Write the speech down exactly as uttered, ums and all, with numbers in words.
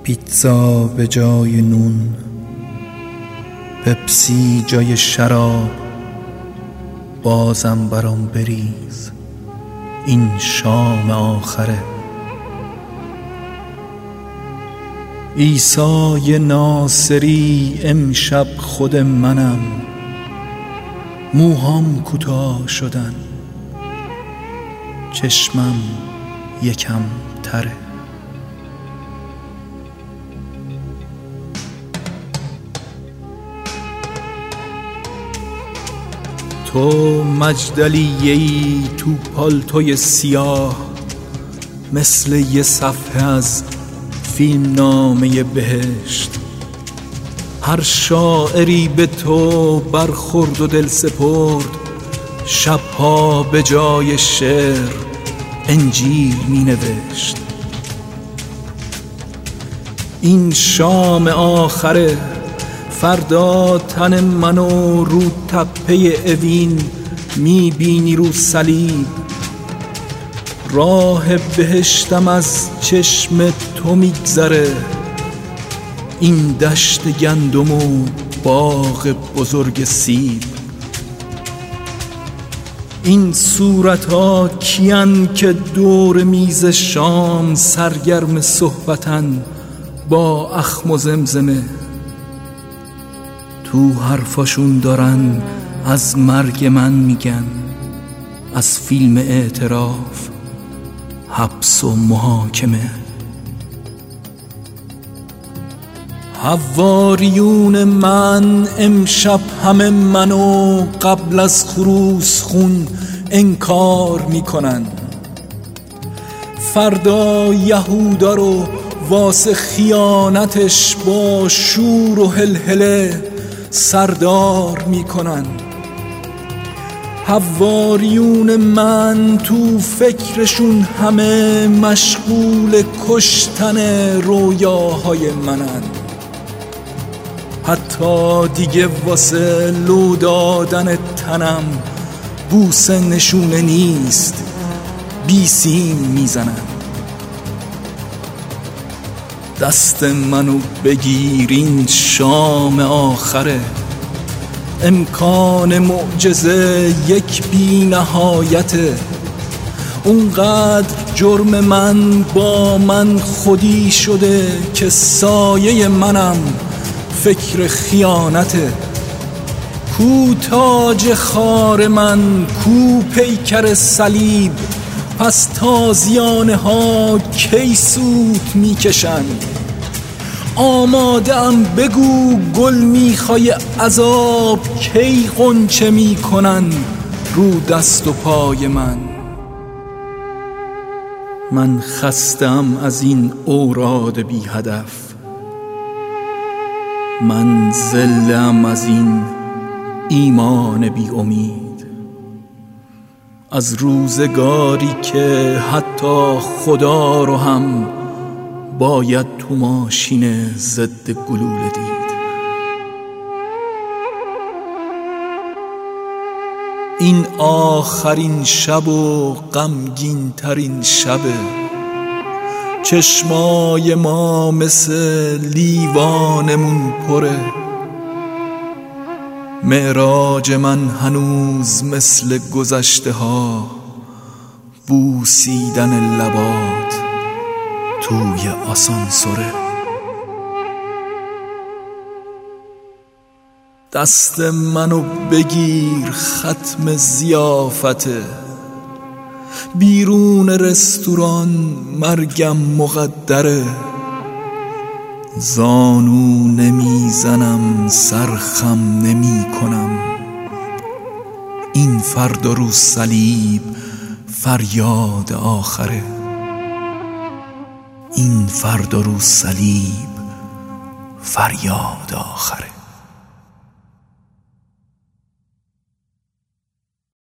پیتزا به جای نون، پپسی جای شراب، بازم برام بریز، این شام آخره. عیسی ناصری امشب خود منم، موهام کوتاه شدن، چشمم یکم تره. تو مجدلیه‌ای تو پالتوی سیاه، مثل یه صفحه از فیلم نامه بهشت. هر شاعری به تو برخورد و دل سپرد، شبها به جای شعر انجیل می نوشت. این شام آخره، فردا تن منو رو تپه اوین می بینی رو صلیب. راه بهشتم از چشم تو میگذره، این دشت گندم و باغ بزرگ سیب. این صورتها کیان که دور میز شام سرگرم صحبتن با اخم و زمزمه؟ تو حرفاشون دارن از مرگ من میگن، از فیلم اعتراف، حبس و محاکمه. حواریون من امشب همه منو قبل از خروس خون انکار میکنن. فردا یهودا رو واسه خیانتش با شور و هلهله سردار میکنن. حواریون من تو فکرشون همه مشغول کشتن رویاهای منن. حتی دیگه واسه لو دادن تنم بوسه نشونه نیست، بیسیم میزنن. دست منو بگیر، این شام آخره، امکان معجزه یک بی نهایته. اونقدر جرم من با من خودی شده که سایه منم فکر خیانته. کو تاج خار من، کو پیکر صلیب، پس تازیانه ها کی سوت میکشن؟ آماده ام بگو گل میخوای عذاب کی غنچه میکنن رو دست و پای من؟ من خستم از این اوراد بی هدف، من ذلم از این ایمان بی امید. از روزگاری که حتی خدا رو هم باید تو ماشین ضد گلوله دید. این آخرین شب و غمگین ترین شبه، چشمای ما مثل لیوانمون پره. معراج من هنوز مثل گذشته ها، بوسیدن لبات توی آسانسوره. دست منو بگیر، ختم ضیافته، بیرون رستوران مرگم مقدره. زانو نمیزنم، سرخم نمی کنم، این فردا رو صلیب فریاد آخره. این فردا رو صلیب فریاد آخره.